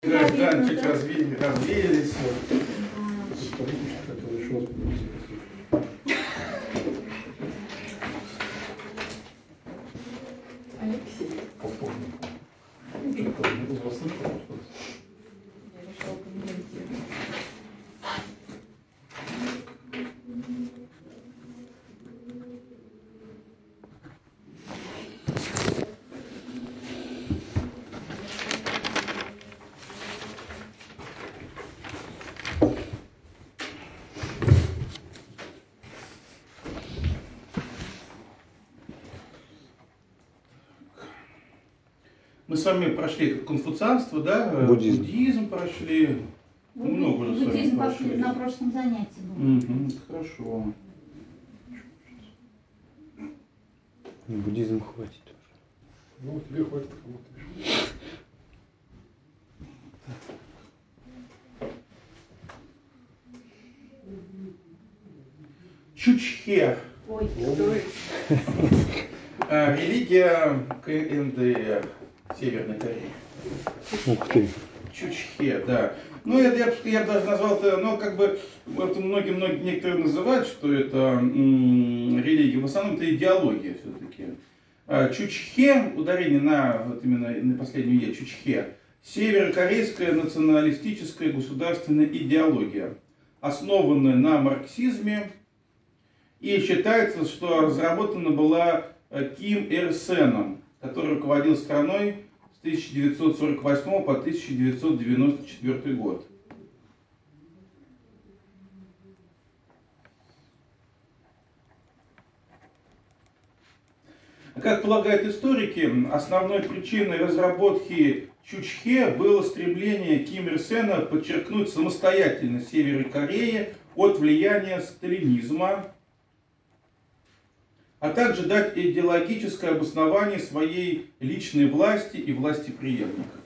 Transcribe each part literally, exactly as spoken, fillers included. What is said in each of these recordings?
Гражданчик разве... развеялись. Алексей. Полковник. Я вас слышал? решила комментировать. Мы с вами прошли конфуцианство, да? Буддизм. Буддизм прошли. Вы Много уже с вами буддизм прошли. пошли на прошлом занятии был. Угу, хорошо. Буддизм хватит уже. Ну, тебе хватит, кому-то еще. Чучхе. Ой, кто это? А, религия КНДР, Северной Кореи. Ух ты. Чучхе, да. Ну, это я, бы- я бы даже назвал это, ну, как бы, вот многие, многие, некоторые называют, что это м, религия, в основном это идеология все-таки. А, Чучхе, ударение на, вот именно на последнюю Е, Чучхе, северокорейская националистическая государственная идеология, основанная на марксизме, и считается, что разработана была э, Ким Ир Сеном, который руководил страной с тысяча девятьсот сорок восьмого по тысяча девятьсот девяносто четвёртый год. Как полагают историки, основной причиной разработки Чучхе было стремление Ким Ир Сена подчеркнуть самостоятельность Северной Кореи от влияния сталинизма, а также дать идеологическое обоснование своей личной власти и власти преемника.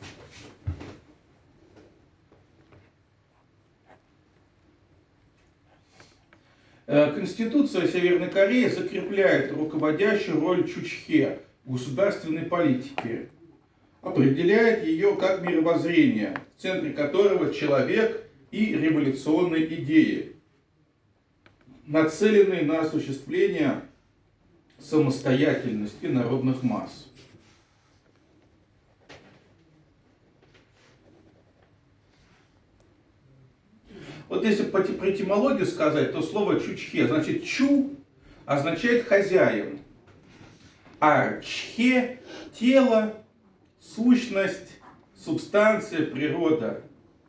Конституция Северной Кореи закрепляет руководящую роль Чучхе в государственной политике, определяет ее как мировоззрение, в центре которого человек и революционные идеи, нацеленные на осуществление самостоятельности народных масс. Вот если по про этимологию сказать, то слово чучхе, значит чу означает хозяин, а чхе тело, сущность, субстанция, природа.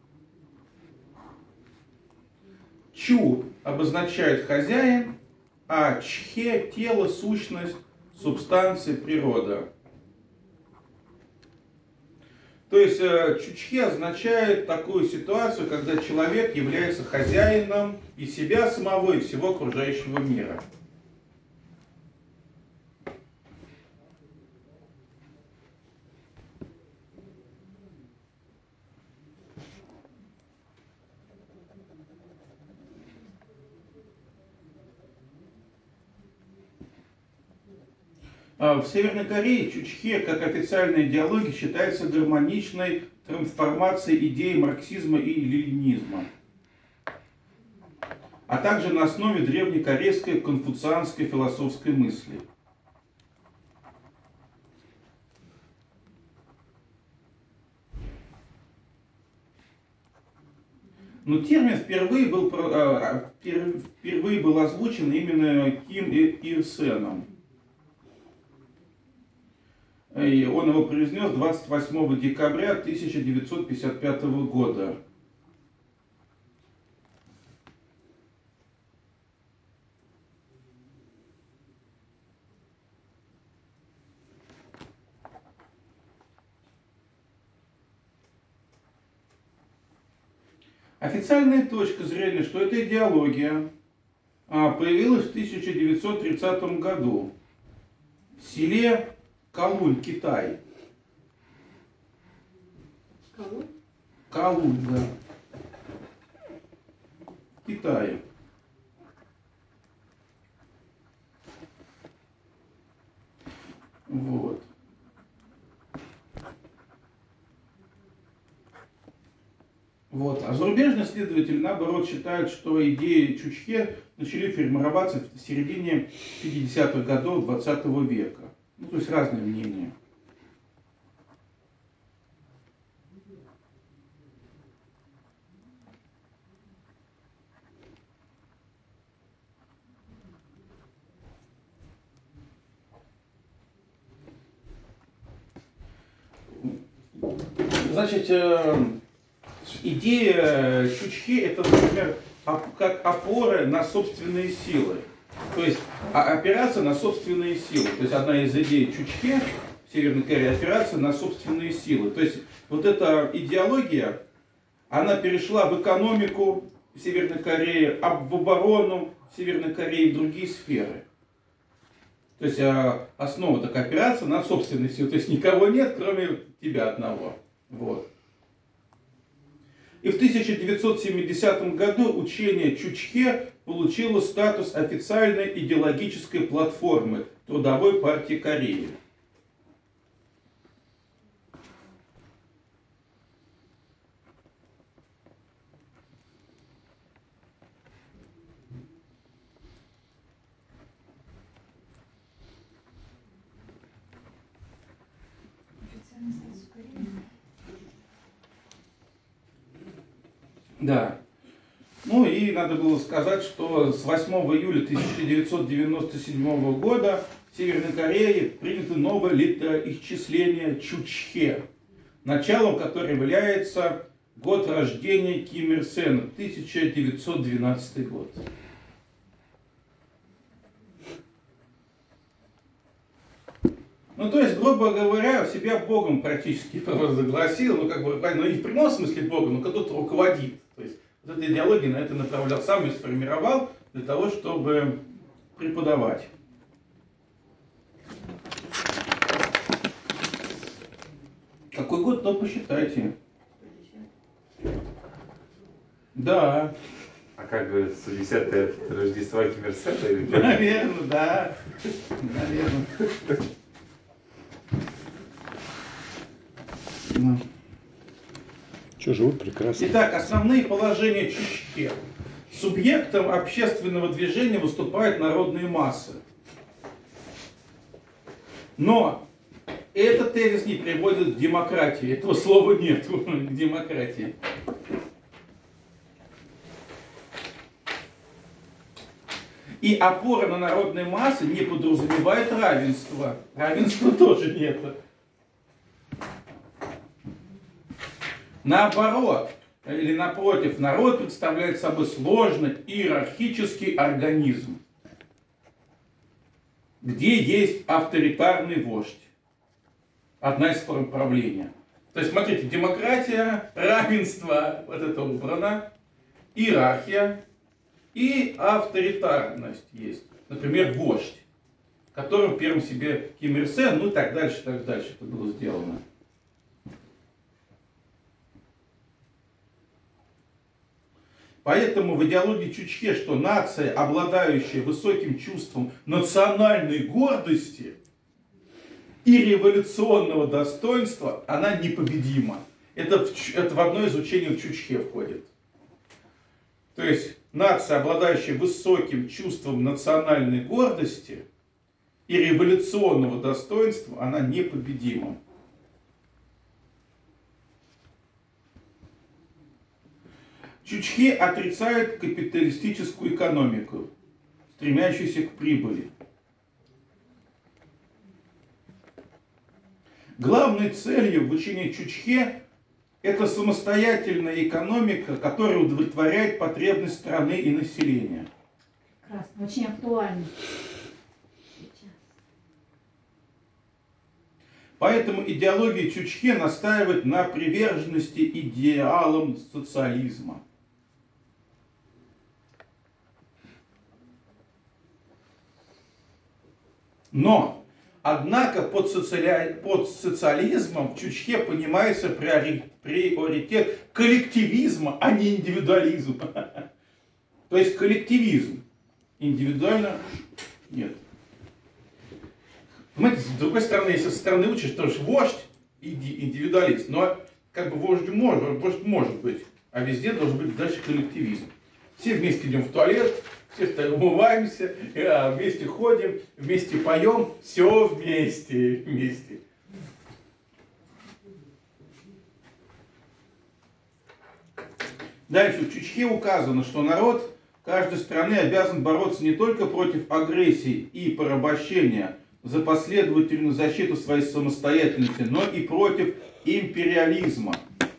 Чу обозначает хозяин, а чхе тело, сущность, субстанция, природа. То есть чучхе означает такую ситуацию, когда человек является хозяином и себя самого, и всего окружающего мира. В Северной Корее чучхе как официальная идеология считается гармоничной трансформацией идей марксизма и ленинизма, а также на основе древнекорейской конфуцианской философской мысли. Но термин впервые был, впервые был озвучен именно Ким Ир Сеном. И он его произнес двадцать восьмого декабря тысяча девятьсот пятьдесят пятого года. Официальная точка зрения, что эта идеология появилась в тысяча девятьсот тридцатом году в селе Калунь, Китай. Кого? Калунь, да. Китай. Вот. Вот. А зарубежные исследователи, наоборот, считают, что идеи Чучхе начали формироваться в середине пятидесятых годов двадцатого века. Ну, то есть разные мнения. Значит, идея Чучхе — это, например, как опора на собственные силы. То есть опираться на собственные силы. То есть одна из идей Чучхе в Северной Корее — опираться на собственные силы. То есть вот эта идеология, она перешла в экономику Северной Кореи, в оборону Северной Кореи и в другие сферы. То есть основа такая — опираться на собственные силы. То есть никого нет, кроме тебя одного. Вот. И в тысяча девятьсот семидесятом году учение Чучхе получило статус официальной идеологической платформы Трудовой партии Кореи. Официальный статус Кореи. Да. Ну и надо было сказать, что с восьмого июля тысяча девятьсот девяносто седьмого года в Северной Корее принято новое летоисчисление Чучхе, началом которого является год рождения Ким Ир Сена, тысяча девятьсот двенадцатый год. Ну, то есть, грубо говоря, себя Богом практически провозгласил, ну, как бы, ну, не в прямом смысле Богом, но кто-то руководит. То есть, вот эта идеология на это направлял, сам ее сформировал для того, чтобы преподавать. Какой год, то посчитайте. Да. А как говорят, сто десятое от Рождества Ким Ир Сена или как? Наверное, да. Наверное. Ну. Что, живут прекрасно. Итак, основные положения Чучхе. Субъектом общественного движения выступают народные массы. Но этот тезис не приводит к демократии. Этого слова нет к демократии. И опора на народные массы не подразумевает равенство. Равенства тоже нет. Наоборот, или напротив, народ представляет собой сложный иерархический организм, где есть авторитарный вождь. Одна из форм правления. То есть, смотрите, демократия, равенство, вот это убрано, иерархия и авторитарность есть. Например, вождь, которым первым себе Ким Ир Сен, ну и так дальше, так дальше это было сделано. Поэтому в идеологии Чучхе, что нация, обладающая высоким чувством национальной гордости и революционного достоинства, она непобедима. Это в, это в одно из учений в Чучхе входит. То есть нация, обладающая высоким чувством национальной гордости и революционного достоинства, она непобедима. Чучхе отрицает капиталистическую экономику, стремящуюся к прибыли. Главной целью в учении Чучхе это самостоятельная экономика, которая удовлетворяет потребность страны и населения. Прекрасно, очень актуально сейчас. Поэтому идеология Чучхе настаивает на приверженности идеалам социализма. Но, однако, под, социали... под социализмом в Чучхе понимается приоритет коллективизма, а не индивидуализма. То есть коллективизм. Индивидуально нет. Понимаете, с другой стороны, если со стороны учишь, то же вождь и индивидуалист. Но как бы вождь может, вождь может быть а везде должен быть дальше коллективизм. Все вместе идем в туалет, все умываемся, вместе ходим, вместе поем, все вместе, вместе. Дальше в Чучхе указано, что народ каждой страны обязан бороться не только против агрессии и порабощения за последовательную защиту своей самостоятельности, но и против империализма,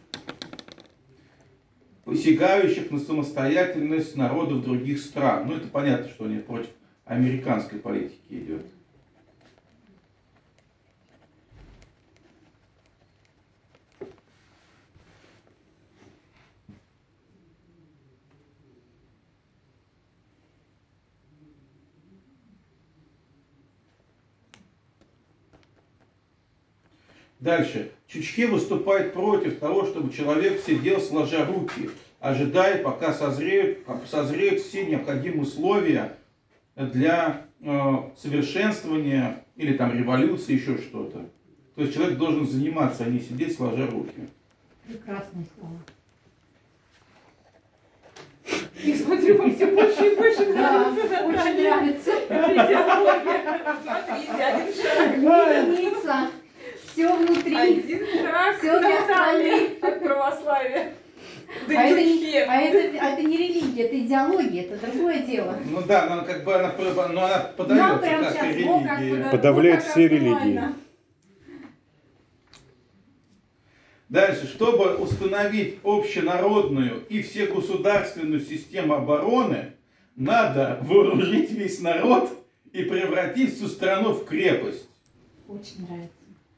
посягающих на самостоятельность народов других стран. Ну, это понятно, что они против американской политики идет. Дальше. Чучхе выступает против того, чтобы человек сидел сложа руки, ожидая, пока созреют, созреют все необходимые условия для э, совершенствования или там революции, еще что-то. То есть человек должен заниматься, а не сидеть сложа руки. Прекрасные слова. И смотрю, вам все больше и больше Да, нравится. очень нравится. Это идеология. Смотрите, один шаг. Единица. Все внутри. Один шаг Все для страны. от православия. А это, не, а, это, а это не религия, это идеология, это другое дело. Ну да, но как бы она, но она Нам подается прямо как сейчас, О, как религия. подо- Подавляет о, как все актуально. религии. Дальше, чтобы установить общенародную и всегосударственную систему обороны, надо вооружить весь народ и превратить всю страну в крепость. Очень нравится.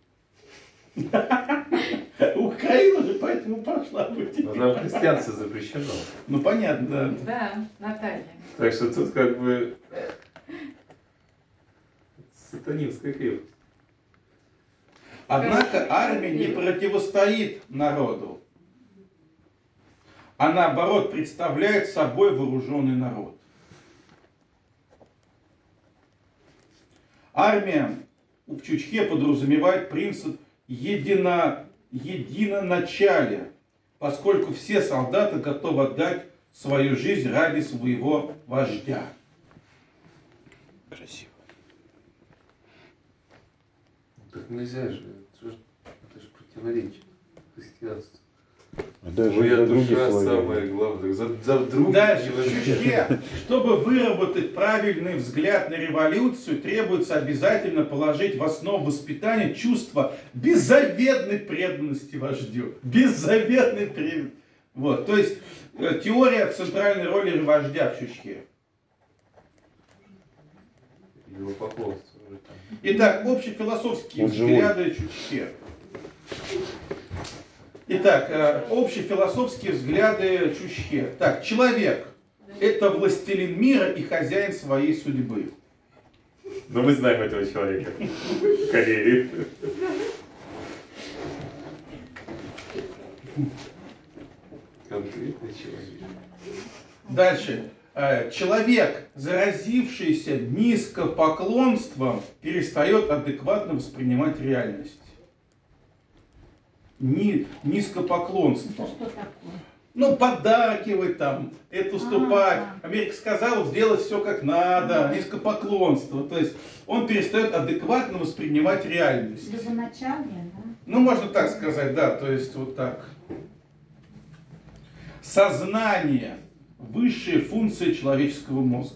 Украина же поэтому пошла быть. Но там христианство запрещено. Ну понятно, да. Да, Наталья. Так что тут как бы сатанинская крепость. Однако армия не противостоит народу, а наоборот представляет собой вооруженный народ. Армия в Чучхе подразумевает принцип едино, единоначалия, поскольку все солдаты готовы отдать свою жизнь ради своего вождя. Красиво. Так нельзя же. Это же, это же противоречит христианству. А даже Моя за другие душа славяне. самое главное. За, за друг Дальше, не в возьмешь. Чучхе, чтобы выработать правильный взгляд на революцию, требуется обязательно положить в основу воспитания чувство беззаветной преданности вождю. Беззаветной преданности. Вот, то есть э, теория центральной роли вождя в Чучхе. Его поклонство уже там. Итак, общефилософские Он живой. взгляды Чучхе. Итак, э, общефилософские взгляды Чучхе. Так, человек – это властелин мира и хозяин своей судьбы. Но мы знаем этого человека. В Корее. Конкретный человек. Дальше. Э, Человек, заразившийся низкопоклонством, перестает адекватно воспринимать реальность. Ни, низкопоклонство. Это что такое? Ну, поддакивать там, это уступать. А. Америка сказала сделать все как надо, низкопоклонство. То есть он перестает адекватно воспринимать реальность. Любоначалие, да? Ну, можно так сказать, да, то есть вот так. Сознание – высшая функция человеческого мозга.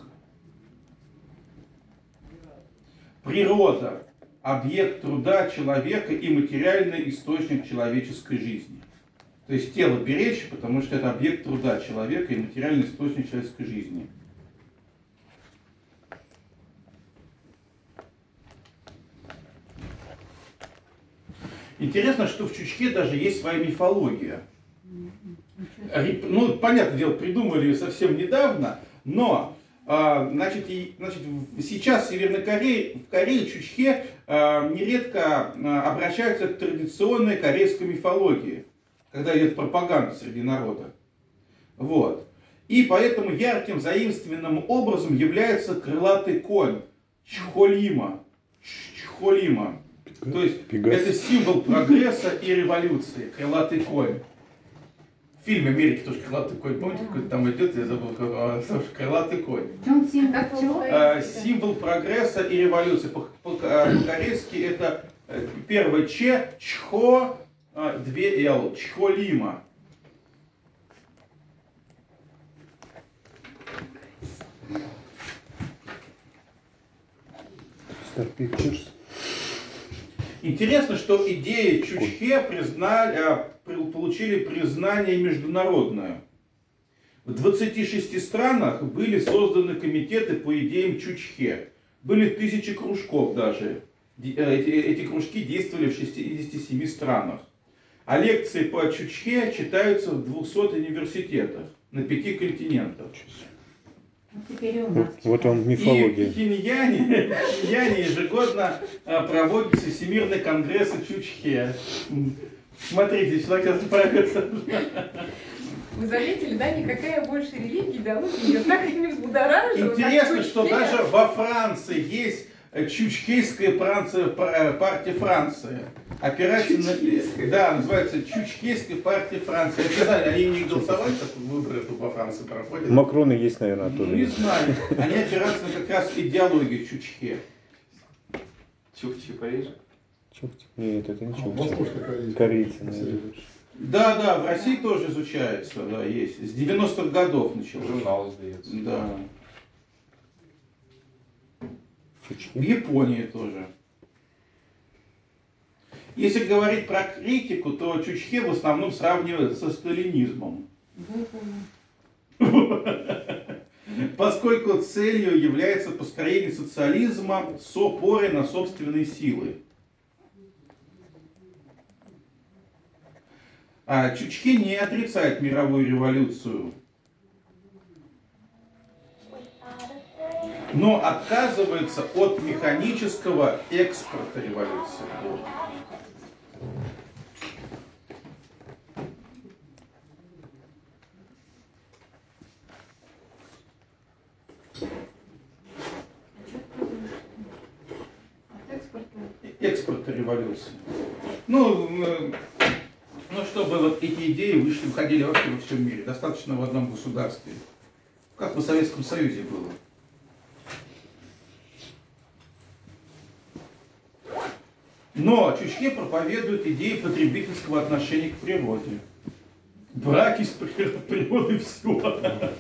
Природа – объект труда человека и материальный источник человеческой жизни. То есть тело беречь, потому что это объект труда человека и материальный источник человеческой жизни. Интересно, что в Чучхе даже есть своя мифология. Ну, понятное дело, придумали ее совсем недавно, но а, значит, и, значит, сейчас в Северной Корее, в Корее, Чучхе а, нередко а, обращаются к традиционной корейской мифологии, когда идет пропаганда среди народа. Вот. И поэтому ярким заимственным образом является крылатый конь Чхолима. Чхолима. То есть Пегас. это символ прогресса и революции, крылатый конь. фильме «Америки» тоже крылатый конь, помните, какой-то там идет, я забыл, а, крылатый конь. В чем символ чего? А, символ прогресса и революции. По-корейски это первое Ч, Чхо, две Л, Чхолима. Интересно, что идеи Чучхе признали, получили признание международное. В двадцати шести странах были созданы комитеты по идеям Чучхе. Были тысячи кружков даже. Эти, эти кружки действовали в шестидесяти семи странах. А лекции по Чучхе читаются в двухсот университетах на пяти континентах. Теперь у нас. Вот вам мифология. И в Пхеньяне, в Пхеньяне ежегодно проводится Всемирный конгресс Чучхе. Смотрите, человек справится. Вы заметили, да, никакая больше религия, идеология ее так и не взбудоражила. Интересно, что даже во Франции есть Чучхейская партия Франции. Опирается на... Да, называется Чучхейская партия Франции. Обязательно, они не голосовали, как выборы тут во Франции проходят. Макроны есть, наверное, Ну, тоже. не знаю. Они опираются на как раз идеологию Чучхе. Чукчи Парижа? Чукчи? Нет, это не Чукчи. Восточно-корейцы. Корейцы, наверное. Да, да, в России тоже изучается, да, есть. С девяностых годов началось. Журнал сдается. Да. Чучхи? В Японии тоже. Если говорить про критику, то Чучхе в основном сравнивают со сталинизмом. Поскольку целью является построение социализма с опорой на собственные силы. А Чучхе не отрицает мировую революцию, но отказывается от механического экспорта революции. Экспорта революции. Ну, ну, чтобы вот эти идеи вышли, уходили вообще во всем мире. Достаточно в одном государстве. Как в Советском Союзе было. Но Чучхе проповедует идеи потребительского отношения к природе. Брать из природы все.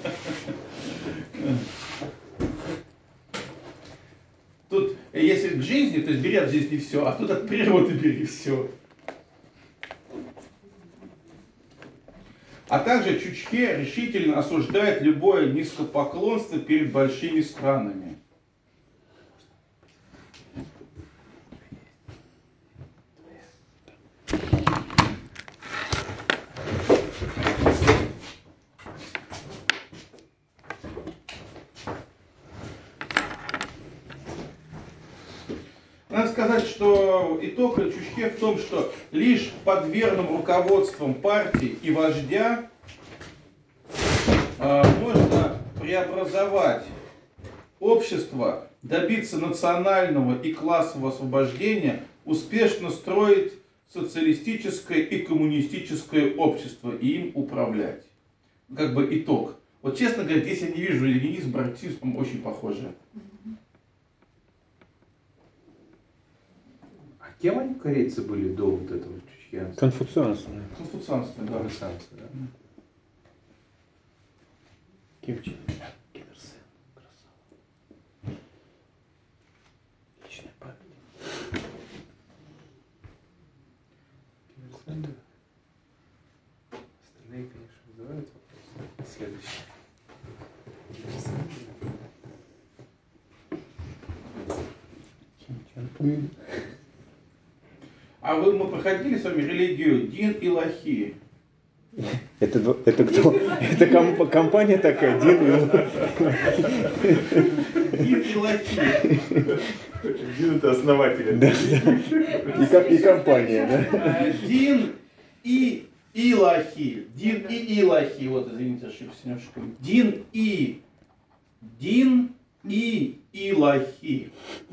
Тут, если к жизни, то есть бери от жизни все, а тут от природы бери все. А также Чучхе решительно осуждает любое низкопоклонство перед большими странами. Надо сказать, что итог Чучхе в том, что лишь под верным руководством партии и вождя э, можно преобразовать общество, добиться национального и классового освобождения, успешно строить социалистическое и коммунистическое общество и им управлять. Как бы итог. Вот честно говоря, здесь я не вижу ленинизм, марксизм очень похожи. Кем они, корейцы, были до вот этого чучхианства? Конфуцианство. Конфуцианство, да. Конфуцианство, да? Ким Чен Ын, Ким Ир Сен, красава. Личная память. Ким Ир Сен, да. Остальные, конечно, вызывают вопрос. Следующий. Ким Ир Сен. Ким Чен Ын. А вы, мы проходили с вами религию Дин и Лахи. Это, это кто? Это комп, компания такая, Дин и Дин и Лахи. Дин это основатель. Да, да. И, и компания, да? Дин и Илахи. Дин и Илахи. Вот, извините, ошибся немножко. Дин и. Дин и Илахи.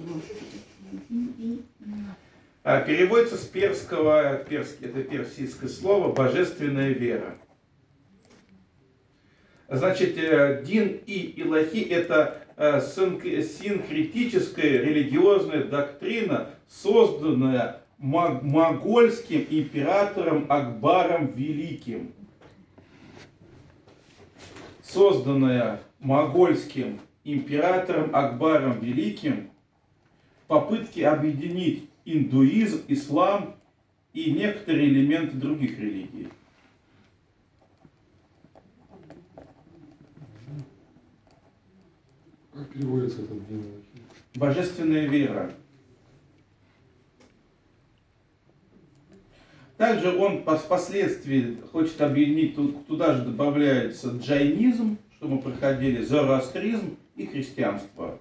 А, переводится с перского, перский, это персидское слово, божественная вера. Значит, Дин и Илахи – это синкретическая религиозная доктрина, созданная могольским императором Акбаром Великим. Созданная могольским императором Акбаром Великим в попытке объединить индуизм, ислам и некоторые элементы других религий. Как переводится этот день? Божественная вера. Также он впоследствии хочет объединить, туда же добавляется джайнизм, что мы проходили, зороастризм и христианство.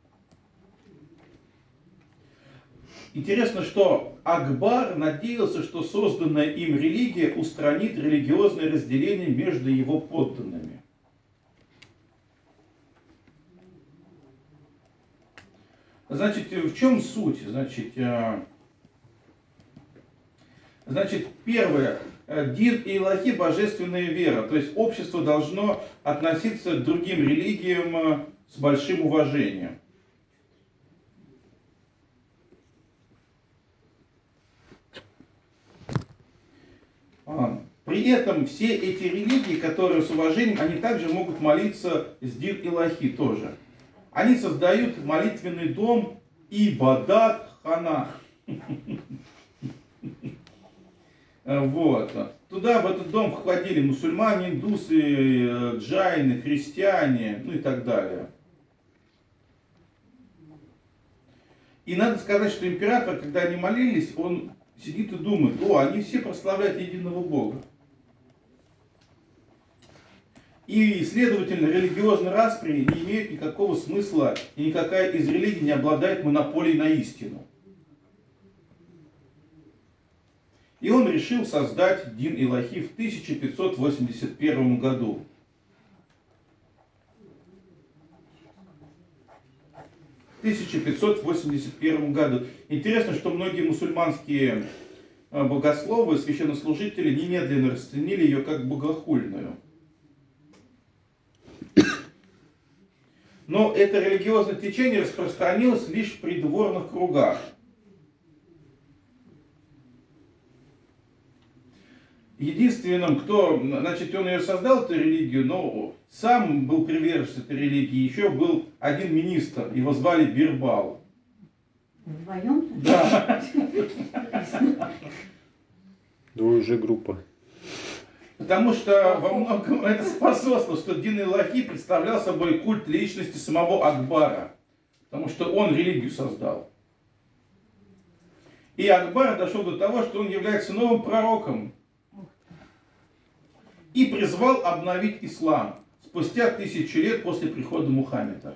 Интересно, что Акбар надеялся, что созданная им религия устранит религиозное разделение между его подданными. Значит, в чем суть? Значит, значит первое. Дин и Илахи – божественная вера. То есть общество должно относиться к другим религиям с большим уважением. При этом все эти религии, которые с уважением, они также могут молиться с Дин и Илахи тоже. Они создают молитвенный дом Ибадат Хана. Вот. Туда, в этот дом, входили мусульмане, индусы, джайны, христиане, ну и так далее. И надо сказать, что император, когда они молились, он сидит и думает: о, они все прославляют единого Бога. И, следовательно, религиозные распри не имеют никакого смысла, и никакая из религий не обладает монополией на истину. И он решил создать Дин Илахи в тысяча пятьсот восемьдесят первом году. В тысяча пятьсот восемьдесят первом году. Интересно, что многие мусульманские богословы, священнослужители немедленно расценили ее как богохульную. Но это религиозное течение распространилось лишь в придворных кругах. Единственным, кто, значит, он ее создал, эту религию, но сам был приверженец этой религии, еще был один министр, его звали Бирбал. Вдвоем? Да. Двое уже группа. Потому что во многом это способствовало, что Дин Илахи представлял собой культ личности самого Акбара. Потому что он религию создал. И Акбар дошел до того, что он является новым пророком. И призвал обновить ислам спустя тысячу лет после прихода Мухаммеда.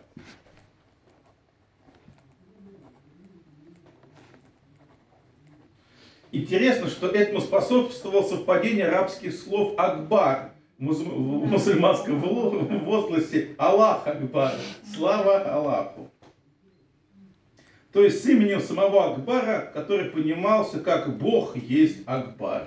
Интересно, что этому способствовало совпадение арабских слов «Акбар» в мусульманском возгласе «Аллах Акбар», «Слава Аллаху». То есть с именем самого Акбара, который понимался как «Бог есть Акбар».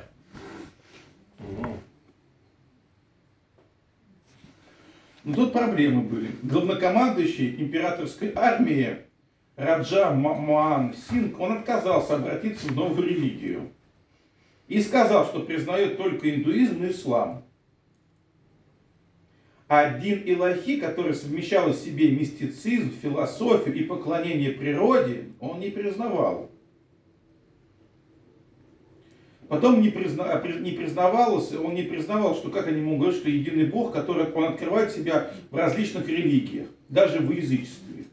Но тут проблемы были. Главнокомандующий императорской армии Раджа Моан Синг, он отказался обратиться в новую религию. И сказал, что признает только индуизм и ислам. А Дин Илахи, который совмещал в себе мистицизм, философию и поклонение природе, он не признавал. Потом не, призна, не признавалось, он не признавал, что как они могут говорить, что единый Бог, который он открывает себя в различных религиях, даже в язычестве.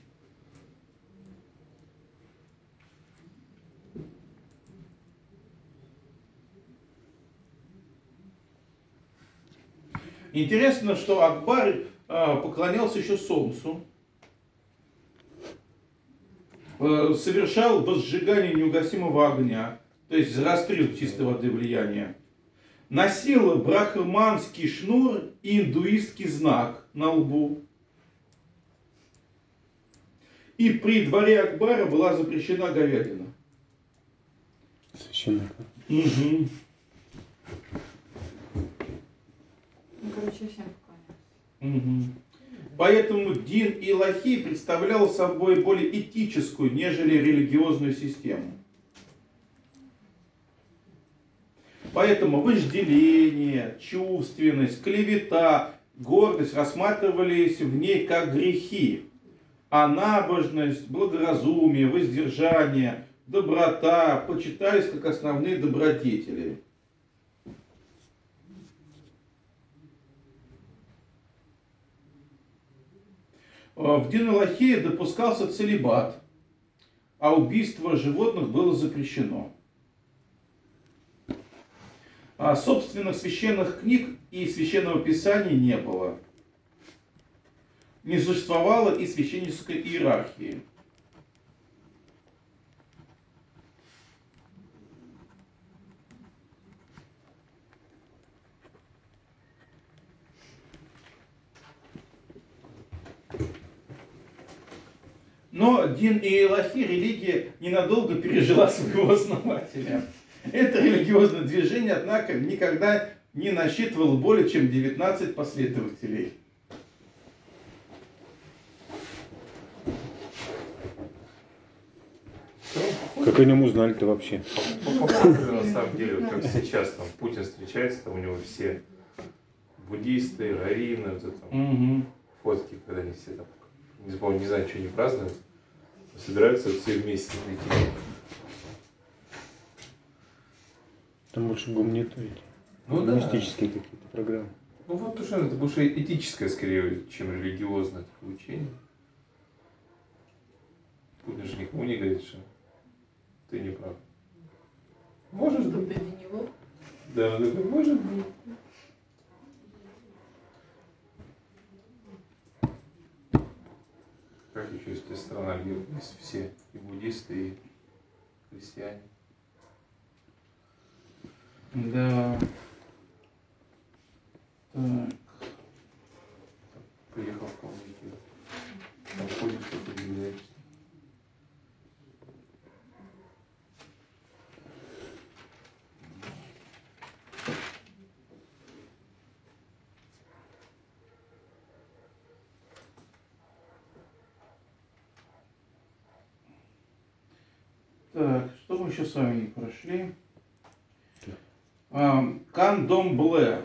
Интересно, что Акбар э, поклонялся еще солнцу, э, совершал возжигание неугасимого огня, то есть зороастризм чистой воды влияния, носил брахманский шнур и индуистский знак на лбу. И при дворе Акбара была запрещена говядина. Священника. Угу. Ну, короче, всем поклоняются. Мгм. Поэтому Дин Илахи представлял собой более этическую, нежели религиозную систему. Поэтому вожделение, чувственность, клевета, гордость рассматривались в ней как грехи, а набожность, благоразумие, воздержание, доброта почитались как основные добродетели. В Дин Илахи допускался целибат, а убийство животных было запрещено. А собственных священных книг и священного писания не было. Не существовало и священнической иерархии. Но Дин Илахи религия ненадолго пережила своего основателя. Это религиозное движение, однако, никогда не насчитывало более чем девятнадцать последователей. Как о нем узнали-то вообще? Похоже на самом деле, вот как сейчас там Путин встречается, там у него все буддисты, раввины, вот это, Угу. фотки, когда они все там, не помню, не знаю, что они празднуют, собираются все вместе прийти. Там больше гуманитарии. Ну да. Гуманистические какие-то программы. Ну вот то, что это больше этическое, скорее, чем религиозное такое учение. Путин же никому не говорит, что ты не прав. Может Что быть. ты для него? Да, он такой, может быть. Как еще если страна, где есть все и буддисты, и христиане? Да. Так. Приехал в Калмыкию. Там ходишь, что-то удивляешься. Так, что мы еще с вами не прошли? А, Кандомбле.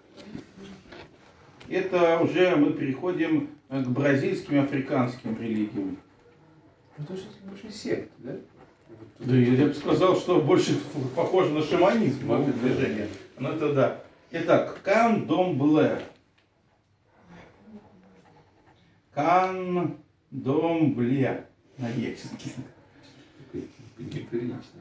Это уже мы переходим к бразильским и африканским религиям. Ну это же больше секта, да? Вот Да, я бы сказал, что больше похоже на шаманизм, Ну, это движение. Ну это да. Итак, Кандомбле. Кандомбле. На греческий. неприлично.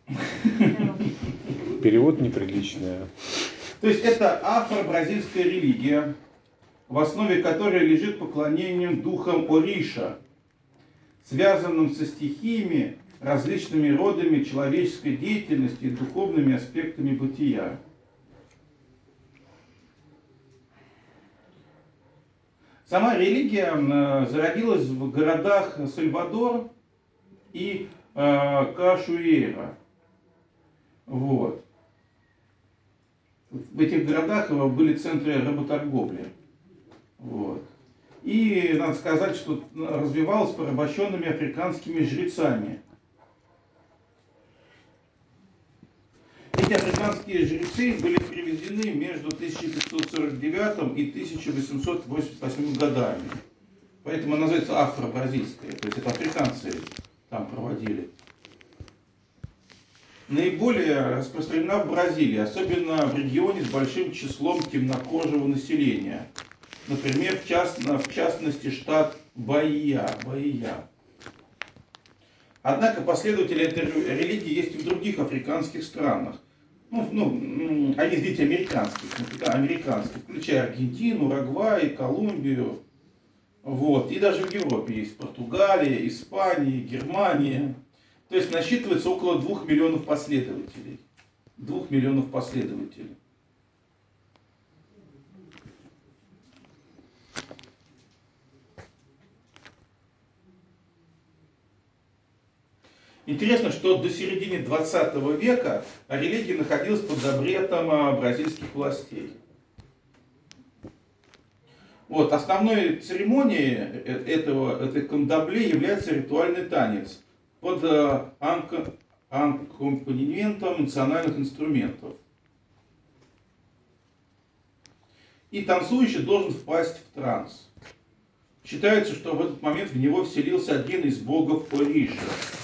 Перевод неприличный. То есть это афро-бразильская религия, в основе которой лежит поклонение духам Ориша, связанным со стихиями, различными родами человеческой деятельности и духовными аспектами бытия. Сама религия э, зародилась в городах Сальвадор и э, Кашуэйра. Вот. В этих городах были центры работорговли. Вот. И надо сказать, что развивалась порабощенными африканскими жрецами. Эти африканские жрецы были привезены между тысяча пятьсот сорок девятым и тысяча восемьсот восемьдесят восьмым годами. Поэтому она называется афро-бразильская. То есть это африканцы там проводили. Наиболее распространена в Бразилии, особенно в регионе с большим числом темнокожего населения. Например, в, частно, в частности, штат Баия, Баия. Однако последователи этой религии есть и в других африканских странах. Ну, ну они, видите, американских, американских, включая Аргентину, Уругвай, Колумбию. Вот. И даже в Европе есть Португалия, Испания, Германия. То есть насчитывается около двух миллионов последователей. Двух миллионов последователей. Интересно, что до середины двадцатого века религия находилась под запретом бразильских властей. Вот, основной церемонией этого, этой кандабле является ритуальный танец под э, анко- аккомпанементом национальных инструментов. И танцующий должен впасть в транс. Считается, что в этот момент в него вселился один из богов Ориша.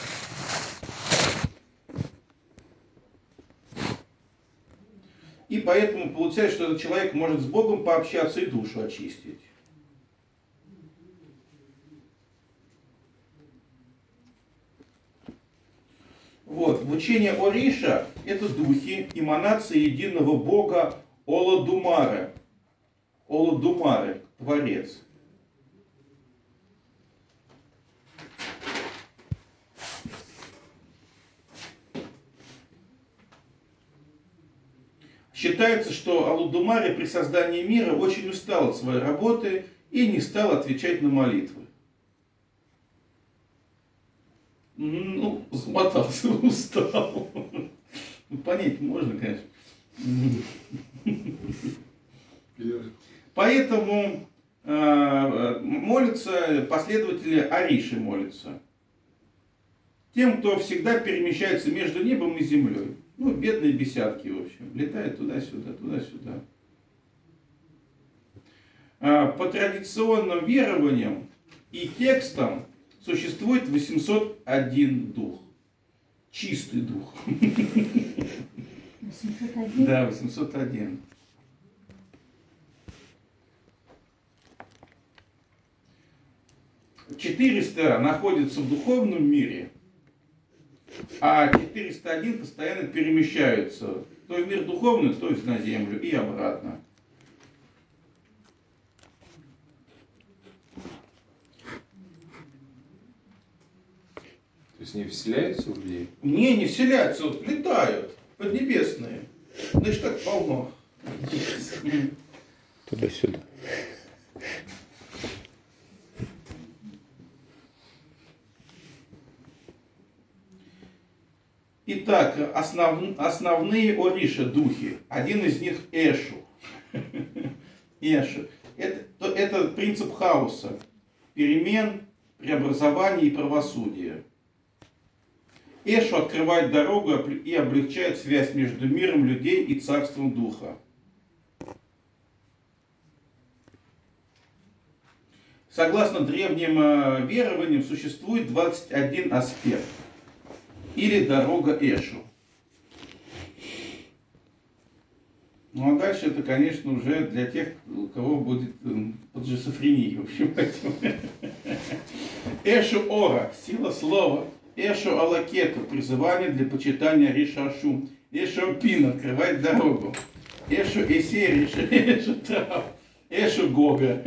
И поэтому получается, что этот человек может с Богом пообщаться и душу очистить. Вот. В учении Ориша это духи, эманации единого бога Оладумары. Оладумары, Творец. Считается, что Олодумаре при создании мира очень устал от своей работы и не стал отвечать на молитвы. Ну, замотался, устал. Ну, понять можно, конечно. Поэтому э, молятся последователи Ориши молятся. Тем, кто всегда перемещается между небом и землей. Ну, бедные бесятки, в общем. Летают туда-сюда, туда-сюда. А, по традиционным верованиям и текстам существует восемьсот один дух. Чистый дух. восемьсот один? Да, восемьсот один. четыреста находятся в духовном мире, а четыреста один постоянно перемещаются то в мир духовный, то есть на землю и обратно. То есть не вселяются в людей? Не, не вселяются, вот летают поднебесные. Значит, так полно. Туда-сюда. Итак, основ, основные Ориша духи. Один из них Эшу. Эшу. Это, это принцип хаоса, перемен, преобразования и правосудия. Эшу открывает дорогу и облегчает связь между миром людей и царством духа. Согласно древним верованиям, существует двадцать один аспект. Или дорога Эшу. Ну а дальше это, конечно, уже для тех, у кого будет поджесофрения, в общем. Эшу Ора, сила слова. Эшу Алакету, призывание для почитания Ришашу. Эшу Пин, открывает дорогу. Эшу Эсери, Эшу Трав. Эшу Гога.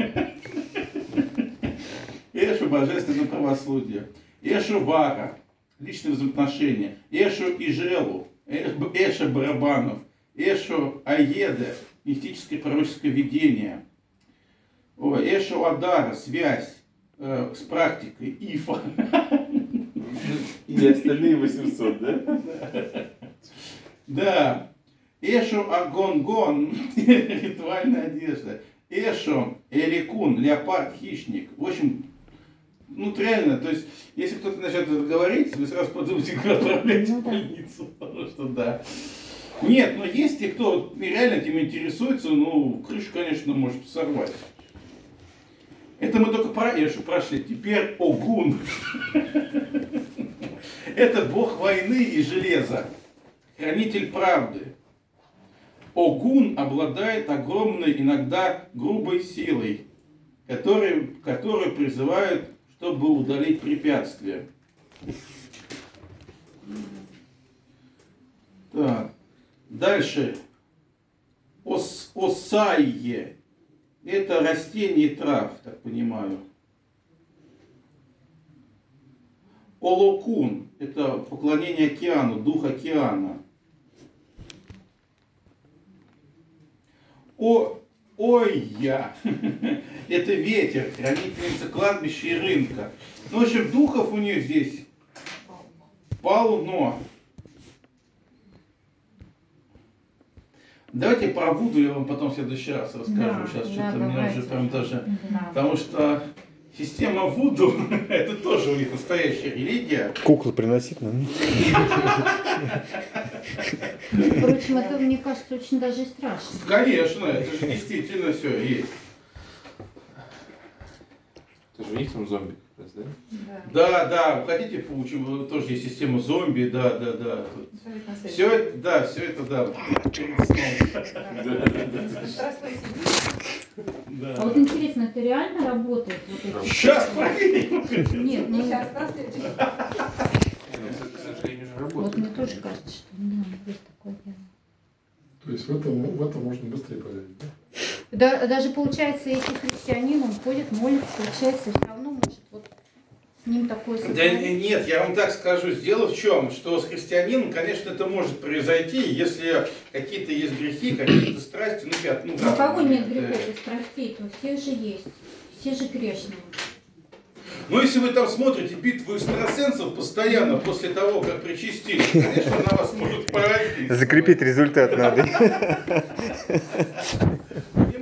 Эшу божественное правосудие. Эшу Вара. Личные взаимоотношения. Эшу Ижелу, Эша Барабанов, Эшу Аеде, мистическое пророческое видение. О, Эшу Адара, связь э, с практикой, Ифа. И остальные восемьсот, да? Да. Эшу Агонгон, ритуальная одежда. Эшу Эрикун, леопард-хищник. В общем, ну, реально, то есть, если кто-то начнет это говорить, вы сразу подумайте, куда отправлять в больницу, потому что да. Нет, но есть те, кто реально этим интересуется, ну, крышу, конечно, может сорвать. Это мы только про Эшу прошли. Теперь Огун. Это бог войны и железа, хранитель правды. Огун обладает огромной, иногда грубой силой, которую, которую призывают, чтобы удалить препятствия. Так. Дальше. Ос, осайе. Это растение и трав, так понимаю. Олокун. Это поклонение океану, дух океана. О, Ойя. Это ветер, хранительница кладбища и рынка. Ну, в общем, духов у нее здесь полно. Давайте про Вуду я вам потом в следующий раз расскажу. Да, Сейчас да, что-то меня давайте. уже прям даже... Да. Потому что система Вуду, это тоже у них настоящая религия. Куклу приносить нам. Впрочем, это, мне кажется, очень даже и страшно. Конечно, это же действительно все есть. Это же у них там зомби как раз, да? Да, да, вы хотите поучим, тоже есть система зомби, да, да, да. Абсолютно Все это, да, все это, да. Перед сном. Простой сидит. Да. А вот интересно, это реально работает? Вот эти? Сейчас проверим. Нет, ну, Сейчас простите. Ну, к сожалению, же вот работает. мне тоже кажется, что да, есть такое дело. То есть в этом, в этом можно быстрее поверить, да? Да, даже получается, если христианин, он ходит, молится, получается, все равно может вот с ним такое Да сотворить. нет, я вам так скажу, дело в чем, что с христианином, конечно, это может произойти, если какие-то есть грехи, какие-то страсти, ну, пят, ну, У да, кого нет моменты. грехов и страстей, то все же есть, все же грешные. Ну, если вы там смотрите битву экстрасенсов постоянно после того, как причастились, конечно, на вас может поразить. Закрепить результат надо. Понимаете?